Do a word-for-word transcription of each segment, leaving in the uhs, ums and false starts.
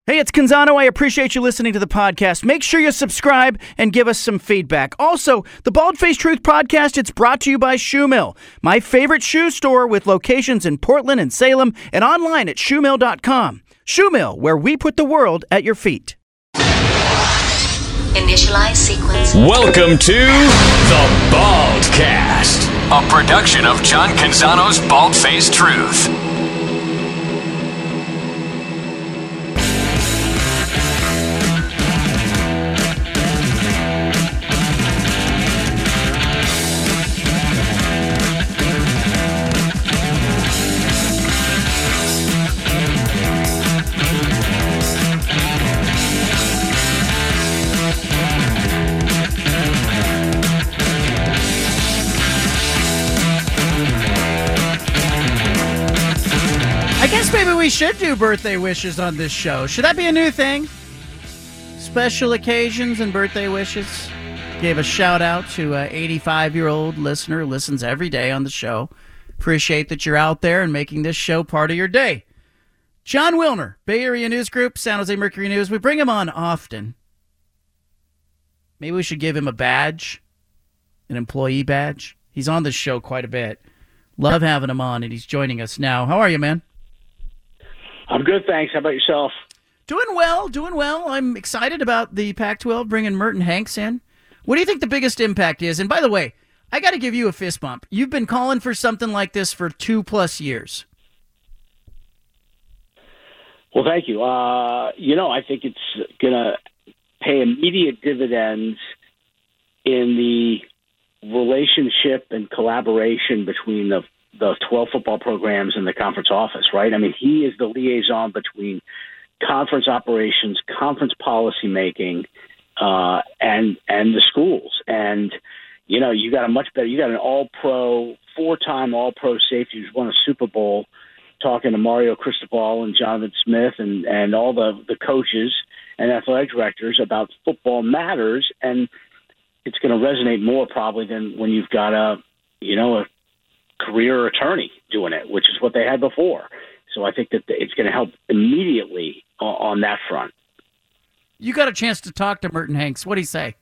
Hey, it's Canzano. I appreciate you listening to the podcast. Make sure you subscribe and give us some feedback. Also, the Bald Face Truth podcast, it's brought to you by Shoe Mill, my favorite shoe store with locations in Portland and Salem and online at shoe mill dot com. Shoe Mill, where we put the world at your feet. Initialize sequence. Welcome to the Baldcast, a production of John Canzano's Bald Face Truth. I guess maybe we should do birthday wishes on this show. Should that be a new thing? Special occasions and birthday wishes. Gave a shout out to an eighty-five-year-old listener who listens every day on the show. Appreciate that you're out there and making this show part of your day. John Wilner, Bay Area News Group, San Jose Mercury News. We bring him on often. Maybe we should give him a badge, an employee badge. He's on this show quite a bit. Love having him on, and he's joining us now. How are you, man? I'm good, thanks. How about yourself? Doing well, doing well. I'm excited about the Pac twelve bringing Merton Hanks in. What do you think the biggest impact is? And by the way, I got to give you a fist bump. You've been calling for something like this for two plus years. Well, thank you. Uh, you know, I think it's going to pay immediate dividends in the relationship and collaboration between the the twelve football programs and the conference office, right? I mean, he is the liaison between conference operations, conference policy making, uh, and and the schools. And, you know, you got a much better, you got an all-pro, four-time all-pro safety who's won a Super Bowl, talking to Mario Cristobal and Jonathan Smith and, and all the, the coaches and athletic directors about football matters. And it's going to resonate more probably than when you've got a, you know, a career attorney doing it, which is what they had before. So I think that it's going to help immediately on that front. You got a chance to talk to Merton Hanks. What did he say?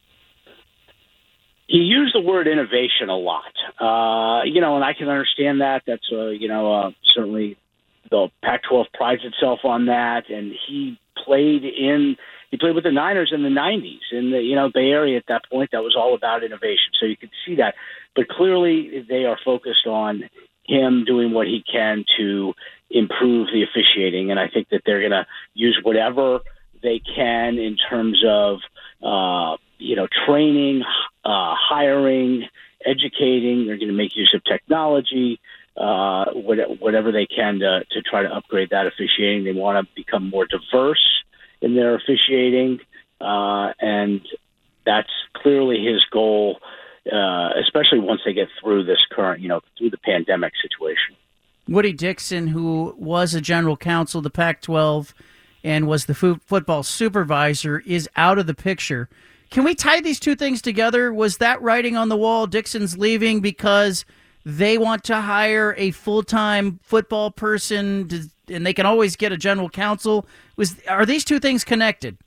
He used the word innovation a lot. Uh, you know, and I can understand that. That's, uh, you know, uh, certainly the Pac twelve prides itself on that. And he played in He played with the Niners in the nineties in the you know Bay Area at that point. That was all about innovation. So you could see that. But clearly they are focused on him doing what he can to improve the officiating. And I think that they're going to use whatever they can in terms of, uh, you know, training, uh, hiring, educating. They're going to make use of technology, uh, whatever they can to, to try to upgrade that officiating. They want to become more diverse in their officiating, uh, and that's clearly his goal, uh, especially once they get through this current, you know, through the pandemic situation. Woody Dixon, who was a general counsel of the Pac twelve and was the fo- football supervisor, is out of the picture. Can we tie these two things together? Was that writing on the wall, Dixon's leaving because they want to hire a full-time football person to, and they can always get a general counsel? Was Are these two things connected?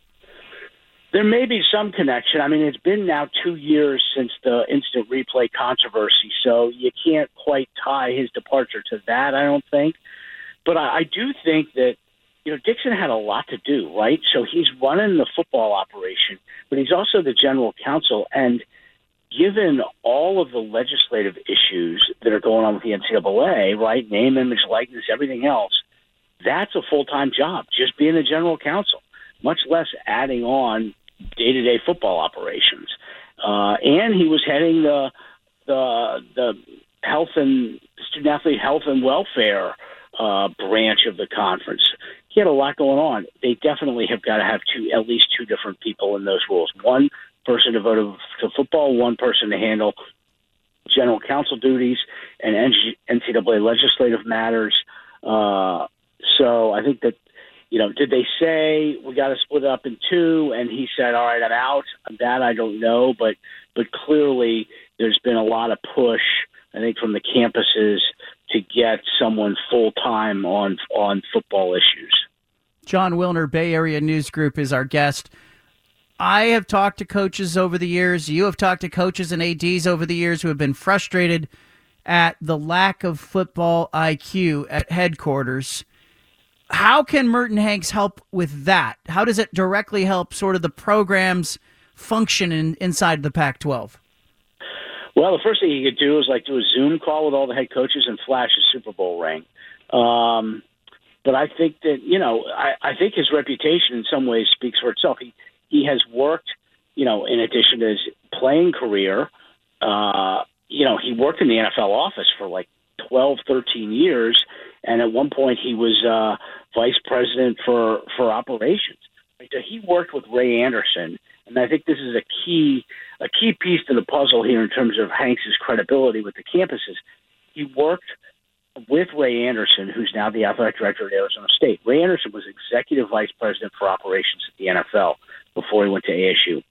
There may be some connection. I mean, it's been now two years since the instant replay controversy, so you can't quite tie his departure to that, I don't think. But I, I do think that, you know, Dixon had a lot to do, right? So he's running the football operation, but he's also the general counsel. And given all of the legislative issues that are going on with the N C double A, right, name, image, likeness, everything else, that's a full-time job, just being the general counsel, much less adding on day-to-day football operations. Uh, and he was heading the the the health and student-athlete health and welfare uh, branch of the conference. He had a lot going on. They definitely have got to have two, at least two different people in those roles. One person devoted to football, one person to handle general counsel duties and N C double A legislative matters. Uh, so I think that, you know, did they say we got to split it up in two? And he said, all right, I'm out. That I don't know. But but clearly there's been a lot of push, I think, from the campuses to get someone full-time on on football issues. John Wilner, Bay Area News Group, is our guest. I have talked to coaches over the years. You have talked to coaches and A Ds over the years who have been frustrated at the lack of football I Q at headquarters. How can Merton Hanks help with that? How does it directly help sort of the program's function in, inside the Pac twelve? Well, the first thing you could do is like do a Zoom call with all the head coaches and flash a Super Bowl ring. Um, but I think that, you know, I, I think his reputation in some ways speaks for itself. He he has worked, you know, in addition to his playing career, uh, you know, he worked in the N F L office for like twelve, thirteen years. And at one point he was uh, vice president for, for operations. So he worked with Ray Anderson. And I think this is a key a key piece to the puzzle here in terms of Hanks' credibility with the campuses. He worked with Ray Anderson, who's now the athletic director at Arizona State. Ray Anderson was executive vice president for operations at the N F L before he went to A S U.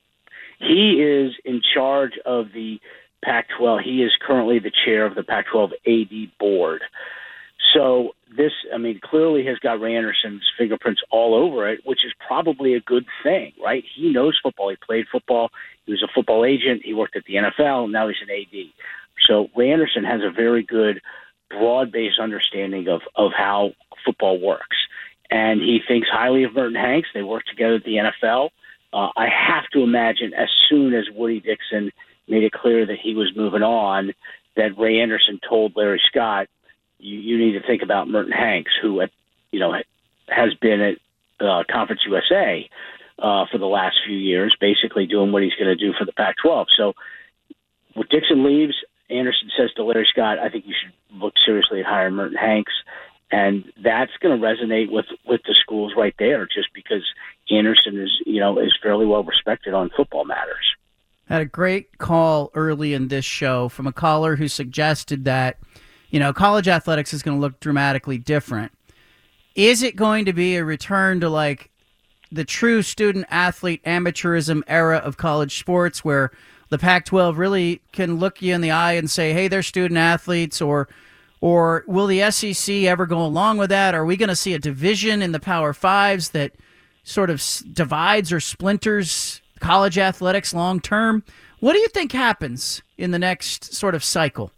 He is in charge of the Pac twelve. He is currently the chair of the Pac twelve A D board. So this, I mean, clearly has got Ray Anderson's fingerprints all over it, which is probably a good thing, right? He knows football. He played football. He was a football agent. He worked at the N F L. Now he's an A D. So Ray Anderson has a very good broad-based understanding of, of how football works. And he thinks highly of Merton Hanks. They work together at the N F L. Uh, I have to imagine as soon as Woody Dixon made it clear that he was moving on, that Ray Anderson told Larry Scott, you, you need to think about Merton Hanks, who, at, you know, has been at uh, Conference U S A uh, for the last few years, basically doing what he's going to do for the Pac twelve. So when Dixon leaves, Anderson says to Larry Scott, I think you should look seriously at hiring Merton Hanks. And that's going to resonate with, with the schools right there, just because Anderson is, you know, is fairly well respected on football matters. Had a great call early in this show from a caller who suggested that, you know, college athletics is going to look dramatically different. Is it going to be a return to like the true student athlete amateurism era of college sports, where the Pac twelve really can look you in the eye and say, hey, they're student athletes? Or or will the S E C ever go along with that? Are we going to see a division in the Power Fives that sort of divides or splinters college athletics long term? What do you think happens in the next sort of cycle?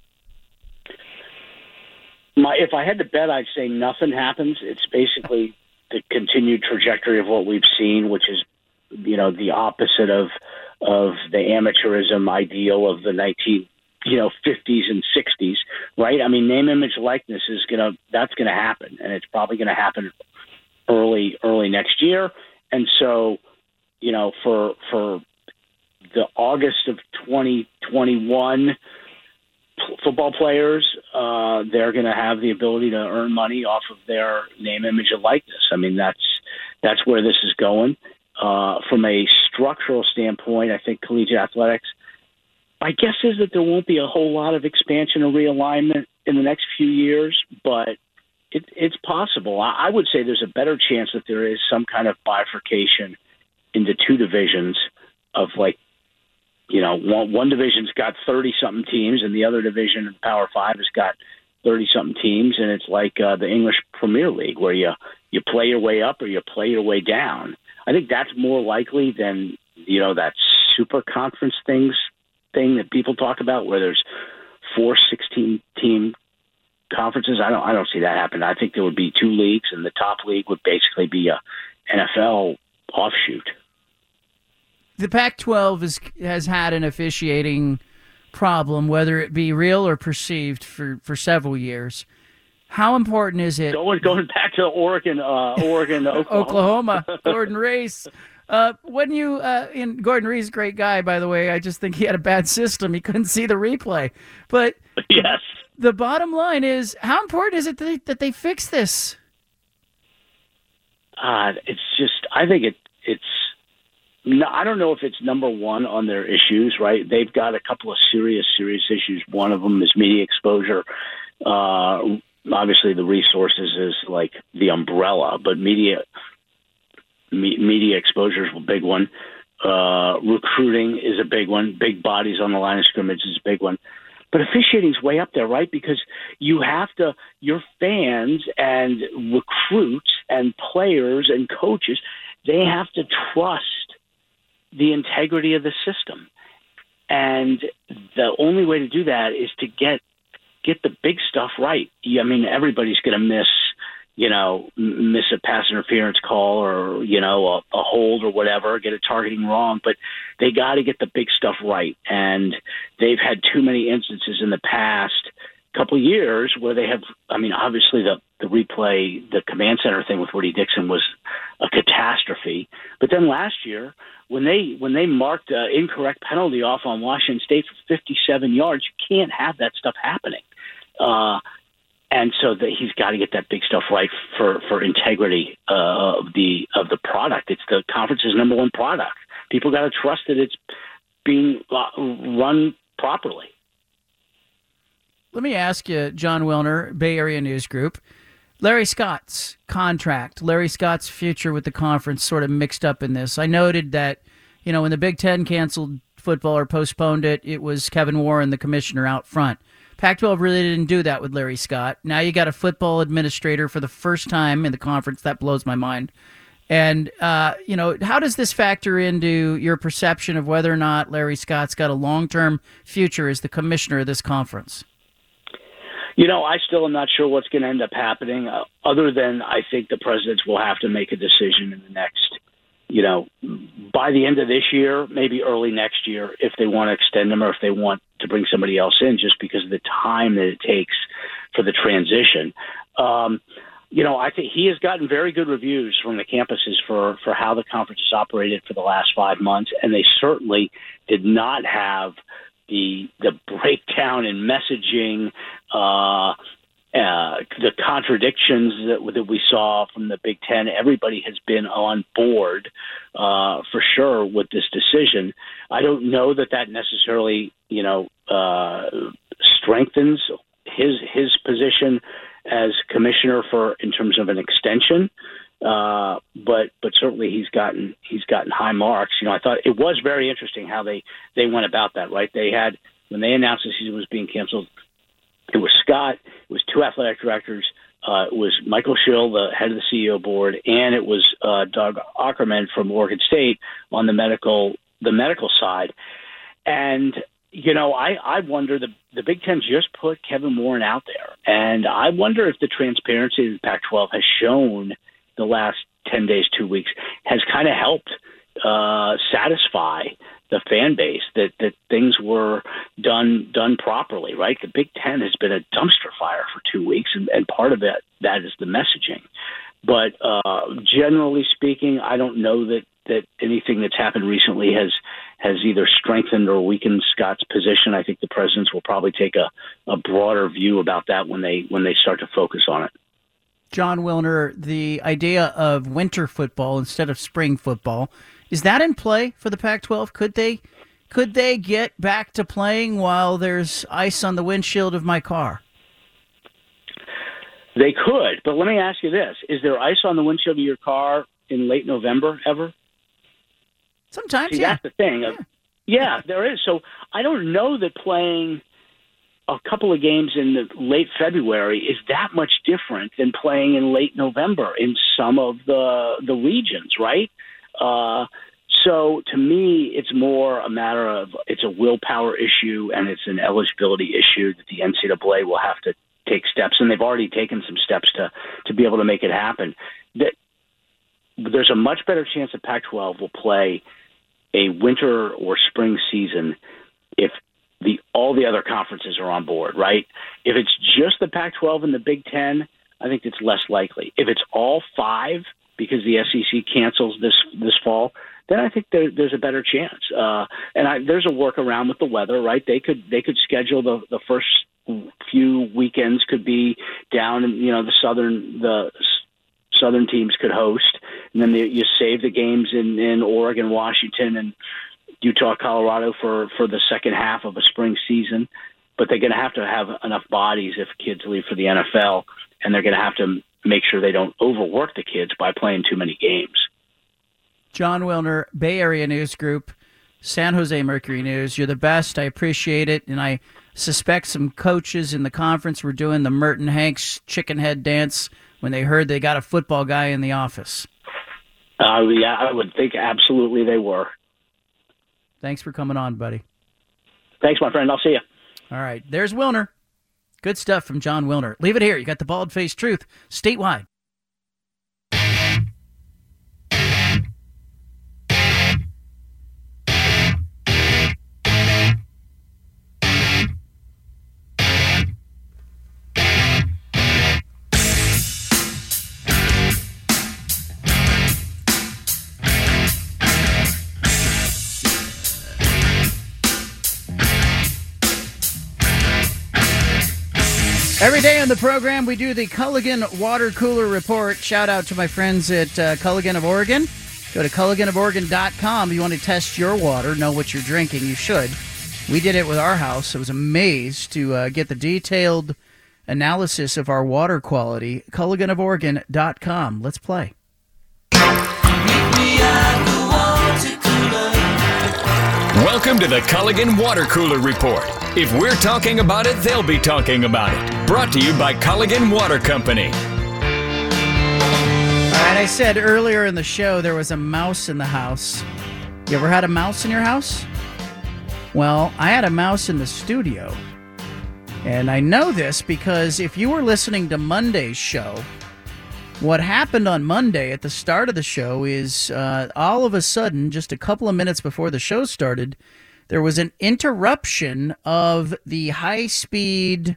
My, if I had to bet, I'd say nothing happens. It's basically the continued trajectory of what we've seen, which is, you know, the opposite of of the amateurism ideal of the nineteen, you know, fifties and sixties, right? I mean, name, image, likeness is gonna that's gonna happen, and it's probably gonna happen early early next year. And so, you know, for for the August of twenty twenty-one football players, uh, they're going to have the ability to earn money off of their name, image, and likeness. I mean, that's that's where this is going. Uh, from a structural standpoint, I think collegiate athletics, my guess is that there won't be a whole lot of expansion or realignment in the next few years, but it, it's possible. I, I would say there's a better chance that there is some kind of bifurcation into two divisions of, like, you know, one, one division's got thirty-something teams, and the other division, Power Five, has got thirty-something teams, and it's like uh, the English Premier League, where you, you play your way up or you play your way down. I think that's more likely than, you know, that super conference things thing that people talk about, where there's four sixteen-team conferences. I don't I don't see that happen. I think there would be two leagues, and the top league would basically be a N F L offshoot. The Pac twelve is, has had an officiating problem, whether it be real or perceived, for, for several years. How important is it? Going, going back to Oregon, uh, Oregon, Oklahoma. Oklahoma, Gordon Reese. Uh, when you, uh, in Gordon Reese, great guy, by the way. I just think he had a bad system. He couldn't see the replay. But yes, the bottom line is, how important is it that they, that they fix this? Uh, it's just, I think it, it's, no, I don't know if it's number one on their issues, right? They've got a couple of serious, serious issues. One of them is media exposure. Uh, obviously, the resources is like the umbrella, but media me, media exposure is a big one. Uh, recruiting is a big one. Big bodies on the line of scrimmage is a big one. but officiating's way up there, right? Because you have to, your fans and recruits and players and coaches, they have to trust the integrity of the system. And the only way to do that is to get get the big stuff right. I mean, everybody's going to miss, you know, miss a pass interference call or, you know, a, a hold or whatever, get a targeting wrong, but they got to get the big stuff right. And they've had too many instances in the past couple of years where they have, I mean, obviously the, the replay, the command center thing with Woody Dixon was a catastrophe. But then last year, when they when they marked an incorrect penalty off on Washington State for fifty-seven yards, you can't have that stuff happening. Uh, and so that he's got to get that big stuff right for, for integrity uh, of the of the product. It's the conference's number one product. People got to trust that it's being run properly. Let me ask you, John Wilner, Bay Area News Group, Larry Scott's contract, Larry Scott's future with the conference sort of mixed up in this. I noted that, you know, when the Big Ten canceled football or postponed it, it was Kevin Warren, the commissioner, out front. Pac twelve really didn't do that with Larry Scott. Now you got a football administrator for the first time in the conference. That blows my mind. And, uh, you know, how does this factor into your perception of whether or not Larry Scott's got a long-term future as the commissioner of this conference? You know, I still am not sure what's going to end up happening, uh, other than I think the presidents will have to make a decision in the next, you know, by the end of this year, maybe early next year, if they want to extend them or if they want to bring somebody else in, just because of the time that it takes for the transition. Um, you know, I think he has gotten very good reviews from the campuses for, for how the conference has operated for the last five months, and they certainly did not have the the breakdown in messaging, uh, uh, the contradictions that, that we saw from the Big Ten. Everybody has been on board uh, for sure with this decision. I don't know that that necessarily, you know, uh, strengthens his his position as commissioner for in terms of an extension. Uh, but but certainly he's gotten he's gotten high marks. You know, I thought it was very interesting how they, they went about that. Right, they had when they announced the season was being canceled, it was Scott, it was two athletic directors, uh, it was Michael Schill, the head of the C E O board, and it was uh, Doug Ackerman from Oregon State on the medical the medical side. And you know, I, I wonder, the, the Big Ten just put Kevin Warren out there, and I wonder if the transparency of the Pac twelve has shown the last ten days, two weeks, has kind of helped uh, satisfy the fan base that, that things were done done properly, right? The Big Ten has been a dumpster fire for two weeks, and, and part of it, that is the messaging. But uh, generally speaking, I don't know that, that anything that's happened recently has has either strengthened or weakened Scott's position. I think the presidents will probably take a, a broader view about that when they when they start to focus on it. John Wilner, the idea of winter football instead of spring football, is that in play for the Pac twelve? Could they could they get back to playing while there's ice on the windshield of my car? They could, but let me ask you this. Is there ice on the windshield of your car in late November ever? Sometimes, See, yeah. that's the thing. Yeah. yeah, there is. So I don't know that playing a couple of games in the late February is that much different than playing in late November in some of the the regions, right? Uh, so to me, it's more a matter of it's a willpower issue and it's an eligibility issue that the N C double A will have to take steps, and they've already taken some steps to to be able to make it happen. That there's a much better chance that Pac twelve will play a winter or spring season if the all the other conferences are on board, right? If it's just the Pac twelve and the Big Ten, I think it's less likely. If it's all five because the S E C cancels this this fall, then I think there, there's a better chance. Uh, and I, there's a workaround with the weather, right? They could they could schedule the the first few weekends could be down in, you know, the southern the southern teams could host, and then they, you save the games in, in Oregon, Washington, and Utah, Colorado for, for the second half of a spring season. But they're going to have to have enough bodies if kids leave for the N F L, and they're going to have to make sure they don't overwork the kids by playing too many games. John Wilner, Bay Area News Group, San Jose Mercury News. You're the best. I appreciate it, and I, suspect some coaches in the conference were doing the Merton Hanks chicken head dance when they heard they got a football guy in the office. Uh, yeah, I would think absolutely they were. Thanks for coming on, buddy. Thanks, my friend. I'll see you. All right. There's Wilner. Good stuff from Jon Wilner. Leave it here. You got the bald-faced truth statewide. Every day on the program, we do the Culligan Water Cooler Report. Shout out to my friends at uh, Culligan of Oregon. Go to culligan of oregon dot com if you want to test your water, know what you're drinking. You should. We did it with our house. I was amazed to uh, get the detailed analysis of our water quality. culligan of oregon dot com. Let's play. Welcome to the Culligan Water Cooler Report. If we're talking about it, they'll be talking about it. Brought to you by Culligan Water Company. All right, I said earlier in the show there was a mouse in the house. You ever had a mouse in your house? Well, I had a mouse in the studio. And I know this because if you were listening to Monday's show, what happened on Monday at the start of the show is uh, all of a sudden, just a couple of minutes before the show started, there was an interruption of the high-speed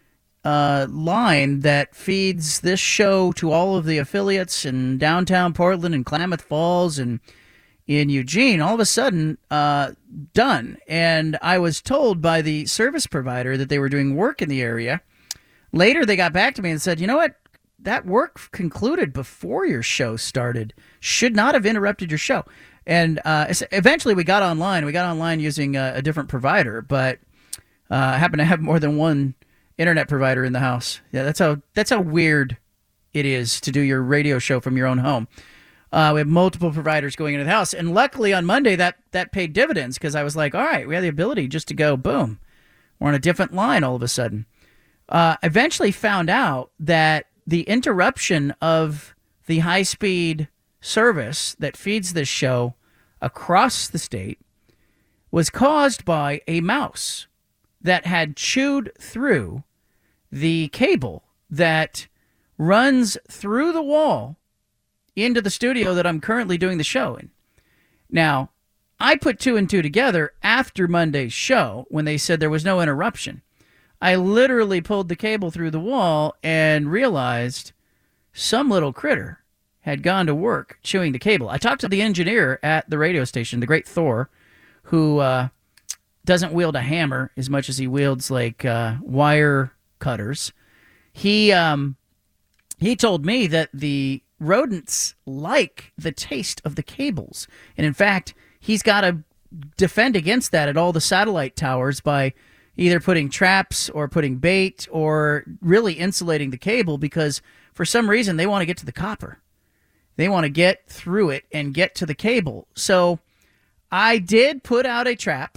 uh, line that feeds this show to all of the affiliates in downtown Portland and Klamath Falls and in Eugene. All of a sudden, uh, done. And I was told by the service provider that they were doing work in the area. Later, they got back to me and said, you know what? That work concluded before your show started. Should not have interrupted your show. And uh, eventually we got online. We got online using a, a different provider, but uh, I happen to have more than one internet provider in the house. Yeah, that's how that's how weird it is to do your radio show from your own home. Uh, we have multiple providers going into the house, and luckily on Monday that that paid dividends because I was like, all right, we have the ability just to go boom, we're on a different line all of a sudden. Uh, eventually found out that the interruption of the high-speed service that feeds this show across the state was caused by a mouse that had chewed through the cable that runs through the wall into the studio that I'm currently doing the show in. Now, I put two and two together after Monday's show when they said there was no interruption. I literally pulled the cable through the wall and realized some little critter had gone to work chewing the cable. I talked to the engineer at the radio station, the great Thor, who uh, doesn't wield a hammer as much as he wields like uh, wire cutters. He um, he told me that the rodents like the taste of the cables. And in fact, he's got to defend against that at all the satellite towers by either putting traps or putting bait or really insulating the cable because for some reason they want to get to the copper. They want to get through it and get to the cable. So I did put out a trap.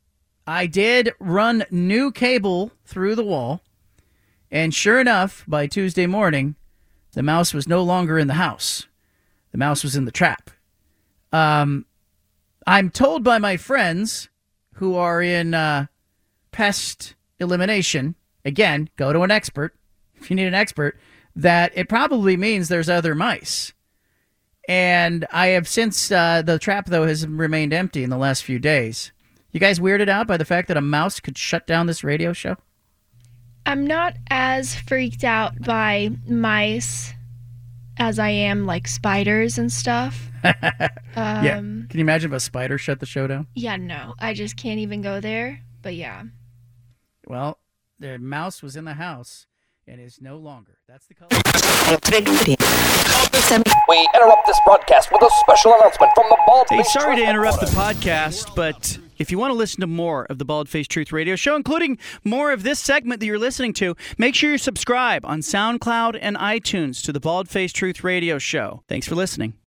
I did run new cable through the wall. And sure enough, by Tuesday morning, the mouse was no longer in the house. The mouse was in the trap. Um, I'm told by my friends who are in uh, pest elimination, again, go to an expert if you need an expert, that it probably means there's other mice. And I have since, uh, the trap, though, has remained empty in the last few days. You guys weirded out by the fact that a mouse could shut down this radio show? I'm not as freaked out by mice as I am, like, spiders and stuff. um, yeah. Can you imagine if a spider shut the show down? Yeah, no. I just can't even go there. But, yeah. Well, the mouse was in the house and is no longer. That's the color. We interrupt this broadcast with a special announcement from the Bald Hey, Face sorry to Truth interrupt the Reporter. podcast, but if you want to listen to more of the Bald Face Truth Radio Show, including more of this segment that you're listening to, make sure you subscribe on SoundCloud and iTunes to the Bald Face Truth Radio Show. Thanks for listening.